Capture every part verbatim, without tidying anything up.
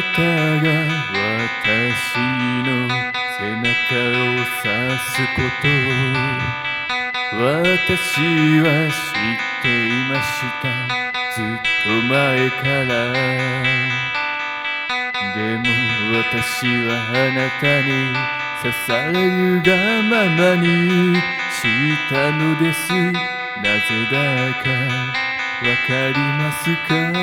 たが私の背中を刺すことを私は知っていました。ずっと前からでも私はあなたに刺されるがままにしたのです。なぜだかわかりますか？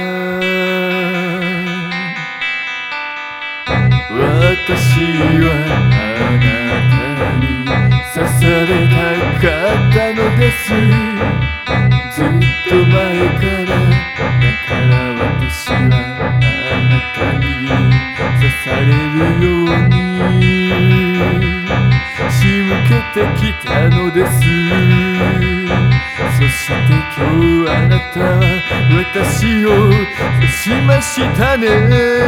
私はあなたに刺されたかったのです。ずっと前からだから私はあなたに刺されるように仕向けてきたのです。そして今日あなたは私を刺しましたね。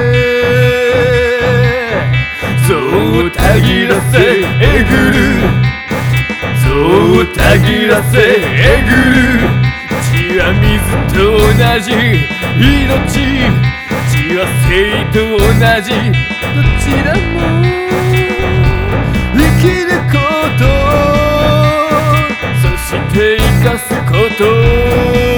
そうたぎらせえぐる、そうたぎらせえぐる。血は水と同じ命、血は生と同じ。どちらも生きること、そして生かすこと。